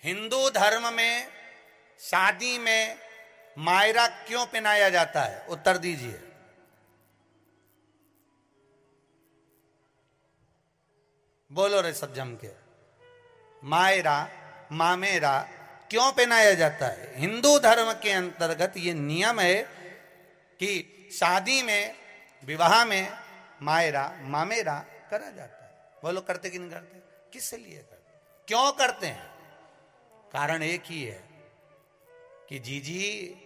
हिंदू धर्म में शादी में मायरा क्यों पहनाया जाता है? उत्तर दीजिए। बोलो रे सब जम के। मायरा, मामेरा क्यों पहनाया जाता है? हिंदू धर्म के अंतर्गत ये नियम है कि शादी में, विवाह में मायरा, मामेरा करा जाता है। बोलो करते कि नहीं करते? किस लिए करते, क्यों करते हैं? कारण एक ही है कि जीजी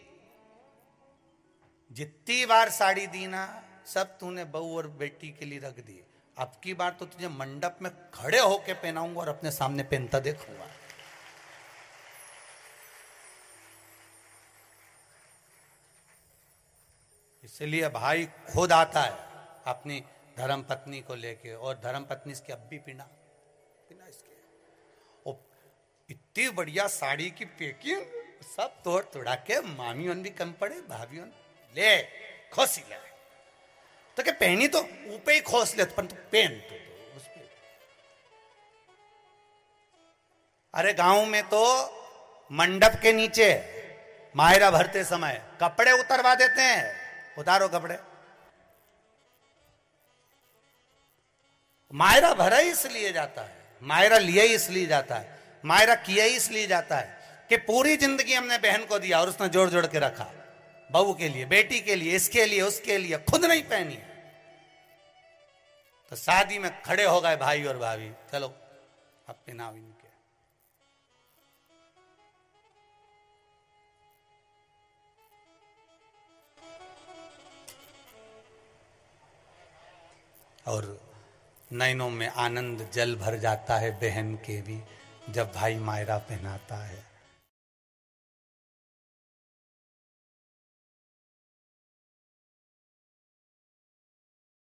जितनी बार साड़ी दी ना, सब तूने बहू और बेटी के लिए रख दी। अब की बार तो तुझे मंडप में खड़े होके पहनाऊंगा और अपने सामने पहनता देखूंगा। इसलिए भाई खुद आता है अपनी धर्म पत्नी को लेके, और धर्म पत्नी इसकी अब भी पिना इसके, और इतनी बढ़िया साड़ी की पैकिंग, सब तोड़ तोड़ा के मामियों भी कम पड़े, भाभियों ले खोसी ले, तो क्या पहनी तो ऊपर ही खोस ले, पर तू पहन तो उस पे। अरे गांव में तो मंडप के नीचे मायरा भरते समय कपड़े उतरवा देते हैं। उतारो कपड़े। मायरा भरा ही इसलिए जाता है, मायरा लिया ही इसलिए जाता है, मायरा किया ही इसलिए जाता है कि पूरी जिंदगी हमने बहन को दिया और उसने जोड़ जोड़ के रखा, बहू के लिए, बेटी के लिए, इसके लिए, उसके लिए, खुद नहीं पहनी है। तो शादी में खड़े हो गए भाई और भाभी, चलो अब पहनाओ इनके। और नैनों में आनंद जल भर जाता है बहन के भी, जब भाई मायरा पहनाता है।